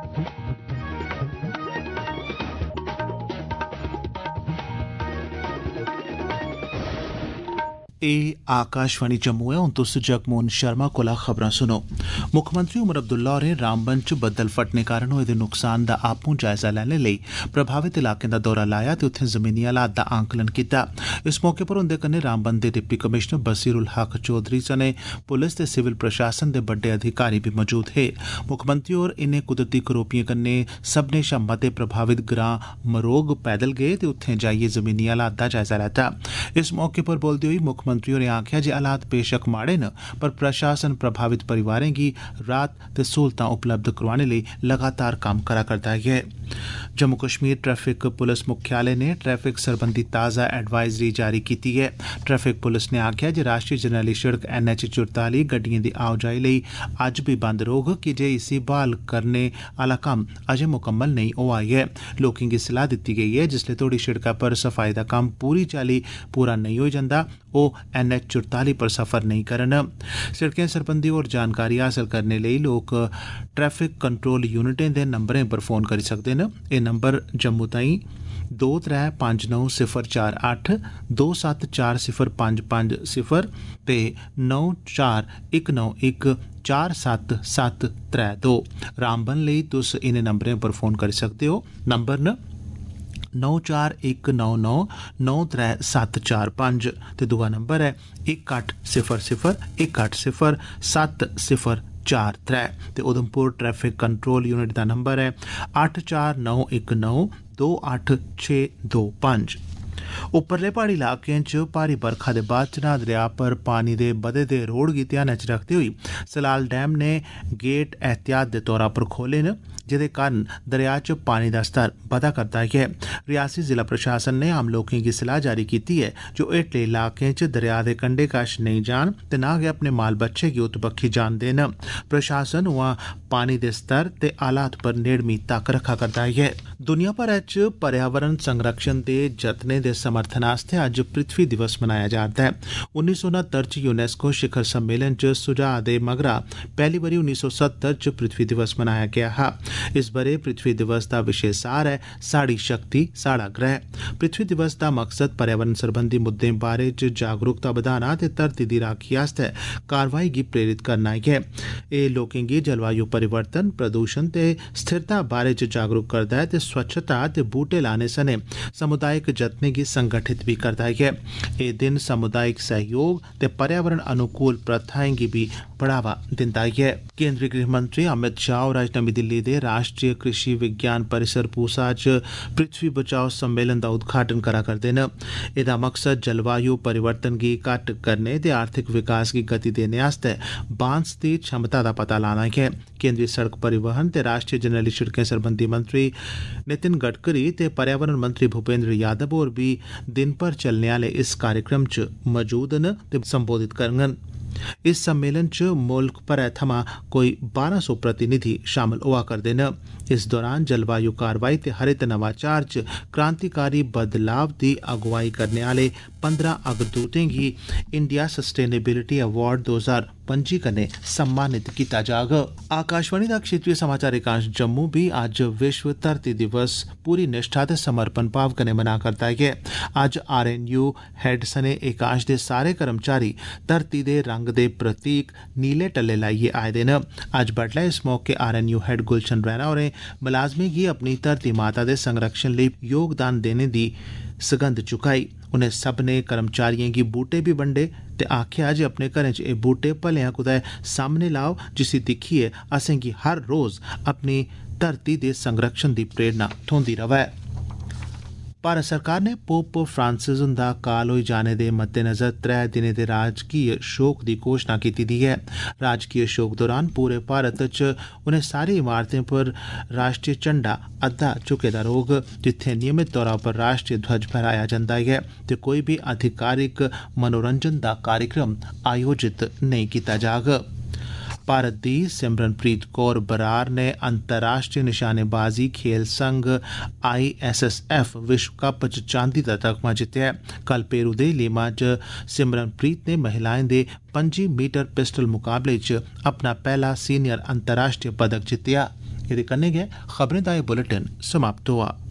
एह् आकाशवाणी जम्मू ऐ। हुन तुस जगमोहन शर्मा कोला खबरां सुनो। मुक्खमंत्री उमर अब्दुल्ला होरें रामबन च बद्दल फटने कारण होए दे नुकसान दा आपूं जायजा लैने लेई प्रभावित इलाकें दा दौरा लाया ते उत्थें जमीनी हालात दा आंकलन कीता। इस मौके पर उंदे कन्नै रामबन दे डिप्टी कमिशनर बसीर उल हक चौधरी सने पुलिस ते सिविल प्रशासन दे बड्डे अधिकारी बी मौजूद हे। मुक्खमंत्री होर इनें कुदरती करोपिएं कन्नै सब्भनें शा मते प्रभावित ग्रां मरोग पैदल गे ते उत्थें जाइयै जमीनी हालात दा जायजा लैता। इस मौके पर बोलदे होई मुक्खमंत्री होरें आखेआ जे हालात बेशक माड़े न पर प्रशासन प्रभावित परिवारें गी राहत ते सहूलतां उपलब्ध करोआने लेई लगातार कम्म करा करदा ऐ। जम्मू कश्मीर ट्रैफिक पुलिस मुख्यालय ने ट्रैफिक सरबंधी ताज़ा एडवाइजरी जारी कीती ऐ। ट्रैफिक पुलिस ने आखेआ जे राष्ट्रीय जरनैली सड़क NH 44 गड्डिएं दी आओजाई लेई अज्ज बी बंद रौह्ग की जे इसी बहाल करने आला कम्म अजें मुकम्मल नेईं होआ ऐ। लोकें गी सलाह दित्ती गेई ऐ जिसलै तोड़ी सड़कै पर सफाई दा कम्म पूरी चाल्ली पूरा नेईं होई जंदा ओह् NH 44 पर सफर नेईं करन। सड़कें सरबंधी होर जानकारी हासल करने लेई लोक ट्रैफिक कंट्रोल यूनिटें दे नंबरें पर फोन करी सकदे न। एह् नंबर जम्मू ताईं 23590482740550 ते 9419147732। रामबन लेई तुस इनें नंबरें पर फोन करी सकदे हो। नंबर न 9419993745 ते दूआ नंबर है 1800180704 ते उधमपुर ट्रैफिक कंट्रोल यूनिट दा नंबर है 8491928625। उपरले पहाड़ी इलाकें च भारी बरखा दे बाद चनां दरेया पर पानी दे बधे दे रोड़ गी ध्यानै च रखदे होई सलाल डैम ने गेट एहतियात दे तौरा पर खोले न जेदे कारण दरेया च पानी दा स्तर बधा करदा ऐ। रियासी जिला प्रशासन ने आम लोकें गी सलाह जारी कीती है जो हेठले इलाकें च दरेया दे कंढे कश नेईं जान ते ना गै अपने माल बच्छे गी उत बक्खी जान देन। प्रशासन उआं पानी दे स्तर ते हालात पर नेड़मी तक्क रखा करदा ऐ। दुनिया भरै च पर्यावरण संरक्षण दे जतनें दे समर्थन आस्तै अज्ज पृथ्वी दिवस मनाया जा'रदा ऐ। 1969 च यूनेस्को शिखर सम्मेलन च सुझाऽ दे मगरा पैह्ली बारी 1970 च पृथ्वी दिवस मनाया गेआ हा। इस ब'रे पृथ्वी दिवस दा विशे सार है साड़ी शक्ति साड़ा ग्रह। पृथ्वी दिवस दा मकसद पर्यावरण सरबंधी मुद्दें बारे च जागरूकता बधाना ते धरती दी राखी आस्तै कारवाई गी प्रेरित करना ऐ। एह् लोकें गी जलवायु परिवर्तन प्रदूषण ते स्थिरता बारे च जागरूक करदा ऐ ते स्वच्छता ते बूह्टे लाने सने समुदायिक जतनें गी संगठित भी करदा ऐ। एह् दिन समुदायिक सहयोग ते पर्यावरण अनुकूल प्रथाएं गी भी बढ़ावा दिंदा ऐ। केंद्रीय गृह मंत्री अमित शाह होर अज्ज नमीं दिल्ली दे राष्ट्रीय कृषि विज्ञान परिसर पूसा च पृथ्वी बचाओ सम्मेलन दा उद्घाटन करा करदे न। एह्दा मकसद जलवायु परिवर्तन गी घट्ट करने ते आर्थिक विकास गी गति देने आस्तै बांस दी क्षमता दा पता लाना ऐ। केंद्रीय सड़क परिवहन ते राष्ट्रीय जरनैली सड़कें सरबंधी मंत्री नितिन गडकरी ते पर्यावरण मंत्री भूपेंद्र यादव होर बी दिन भर चलने आह्ले इस कार्यक्रम च मौजूद न ते संबोधित करङन। इस सम्मेलन च मुल्ख भरै थमां कोई 1200 प्रतिनिधि शामल होआ करदे न। इस दौरान जलवायु कारवाई ते हरित नवाचार च क्रांतिकारी बदलाव दी अगुवाई करने आह्ले 15 अग्रदूतें गी इंडिया सस्टेनेबिलिटी अवार्ड 2025 कन्नै सम्मानित कीता जाग। आकाशवाणी दा क्षेत्रीय समाचार एकांश जम्मू भी अज्ज विश्व धरती दिवस पूरी निष्ठा ते समर्पण भाव कन्नै मना करदा ऐ। अज्ज RNU हेड सने एकांश दे सारे कर्मचारी धरती दे रंग दे प्रतीक नीले टल्ले लाइयै आए दे न। अज्ज बडलै इस मौके RNU हेड गुलशन रैना होरें मुलाजमें गी अपनी धरती माता दे संरक्षण लेई योगदान देने दी सगंध चुकाई। उनें सभनें कर्मचारियें गी बूटे भी बंडे ते आखेआ जे अपने घरें च एह् बूटे भलेआं कुदै सामने लाओ जिसी दिक्खियै असेंगी हर रोज़ अपनी धरती दे संरक्षण दी प्रेरणा थ्होंदी रवै। भारत सरकार ने पोप फ्रांसिस हुंदा काल होई जाने दे मद्देनज़र 3 दिनें दे राजकीय शोक दी घोषणा कीती दी ऐ। राजकीय शोक दौरान पूरे भारत च उनें सारी इमारतें पर राष्ट्रीय झंडा अद्दा झुके दा रौह्ग जित्थें नियमित तौरा पर राष्ट्रीय ध्वज फहराया जंदा ऐ ते कोई भी आधिकारिक मनोरंजन दा कार्यक्रम आयोजित नेईं कीता जाग। भारत दी सिमरनप्रीत कौर बरार ने अंतर्राष्ट्रीय निशानेबाजी खेल संघ ISSF विश्व कप च चांदी दा तगमा जित्तेआ। कल पेरू दे लीमा च सिमरनप्रीत ने महिलाएं दे 25 मीटर पिस्टल मुकाबले च अपना पहला सीनियर अंतर्राष्ट्रीय पदक जित्तेआ। एह्दे कन्नै गै खबरें दा एह् बुलेटिन समाप्त होआ।